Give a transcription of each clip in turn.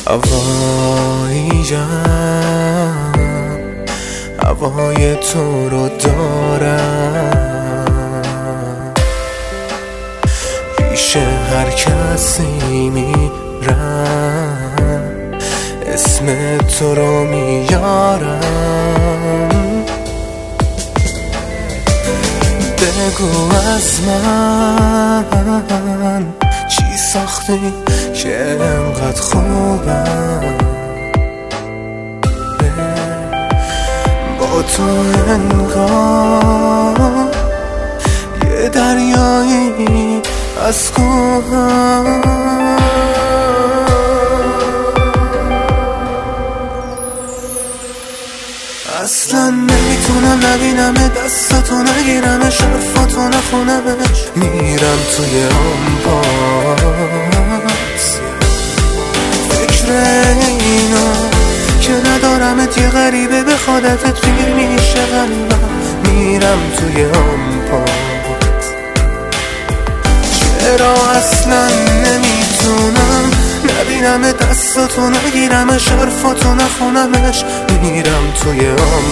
هواییم، هوای تو رو دارم، پیش هر کسی میرم، اسم تو رو میارم. بگو از من چی ساختی که انقدر خوبم، با تو انگار یه دریایی از کوهم. اصلا نمیتونم نبینم دستاتو نگیرمش، حرفاتو نخونمش، میرم توی آن پاس. فکر اینا که ندارمت یه غریبه به خودت پیر میشه قلبم، میرم توی آن پاس. چرا اصلا نمیتونم نبینم دستاتو نگیرمش، حرفاتو نخونمش، میرم توی آن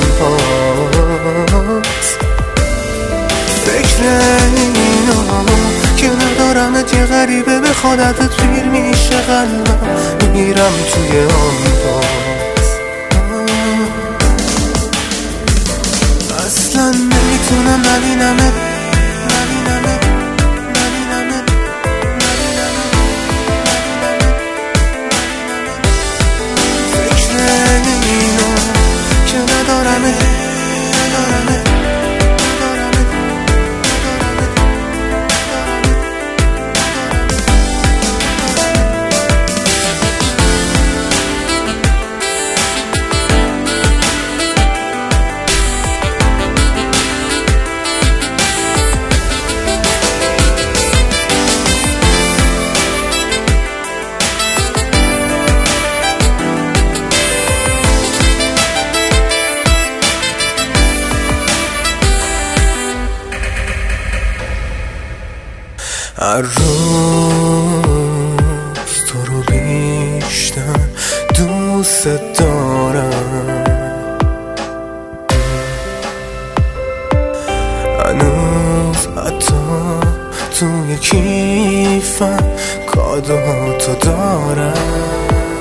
پاس. فکر اینا که ندارمت یه غریبه به خودت پیر میشه قلبم، میرم توی آن پاس. اصلا نمیتونم نبینمت، هر روز تو رو بیشتر دوست دارم، هنوز حتی توی کیفم کادوهاتو دارم.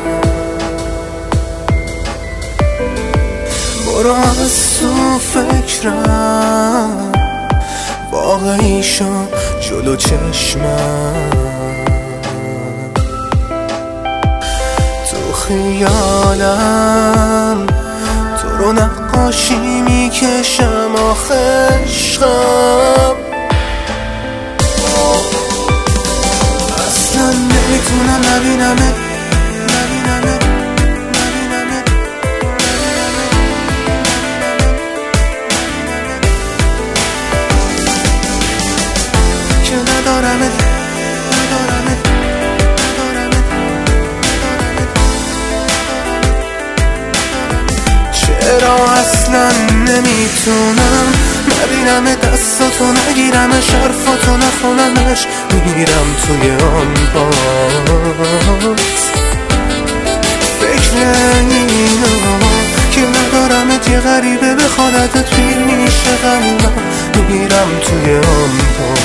برو از تو فکرم واقعی شو جلو چشمم، تو خیالم تو رو نقاشی میکشم آخه عشقم. اصلا نمیتونم نبینمت، چرا اصلا نمیتونم نبینم دستاتو نگیرمش، حرفاتو نخونمش، میرم توی آن پاس. فکر اینا که ندارمت یه غریبه به خودت پیر میشه قلبم، میرم توی آن پاس.